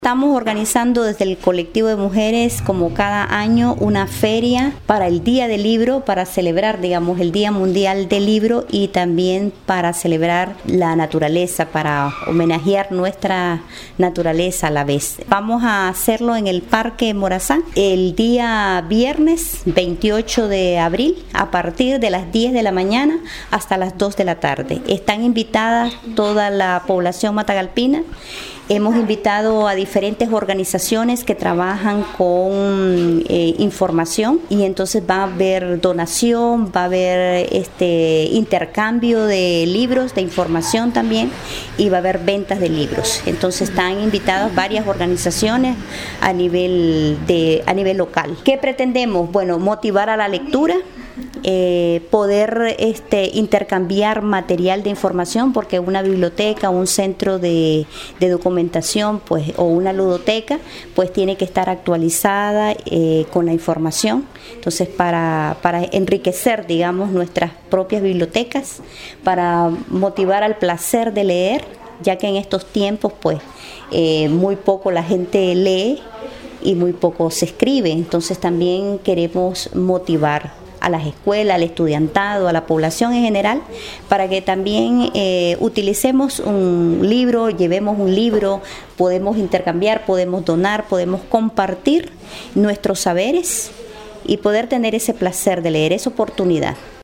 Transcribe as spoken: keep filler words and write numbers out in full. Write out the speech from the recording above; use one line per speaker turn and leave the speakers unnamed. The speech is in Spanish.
Estamos organizando desde el colectivo de mujeres, como cada año, una feria para el Día del Libro, para celebrar, digamos, el Día Mundial del Libro y también para celebrar la naturaleza, para homenajear nuestra naturaleza a la vez. Vamos a hacerlo en el Parque Morazán el día viernes veintiocho de abril a partir de las diez de la mañana hasta las dos de la tarde. Están invitadas toda la población matagalpina. Hemos invitado a diferentes organizaciones que trabajan con eh, información y entonces va a haber donación, va a haber este intercambio de libros, de información también, y va a haber ventas de libros. Entonces están invitadas varias organizaciones a nivel de a nivel local. ¿Qué pretendemos? Bueno, motivar a la lectura. Eh, poder este, intercambiar material de información, porque una biblioteca, un centro de, de documentación pues, o una ludoteca pues tiene que estar actualizada eh, con la información. Entonces para, para enriquecer, digamos, nuestras propias bibliotecas, para motivar al placer de leer, ya que en estos tiempos pues eh, muy poco la gente lee y muy poco se escribe. Entonces también queremos motivar a las escuelas, al estudiantado, a la población en general, para que también eh, utilicemos un libro, llevemos un libro, podemos intercambiar, podemos donar, podemos compartir nuestros saberes y poder tener ese placer de leer, esa oportunidad.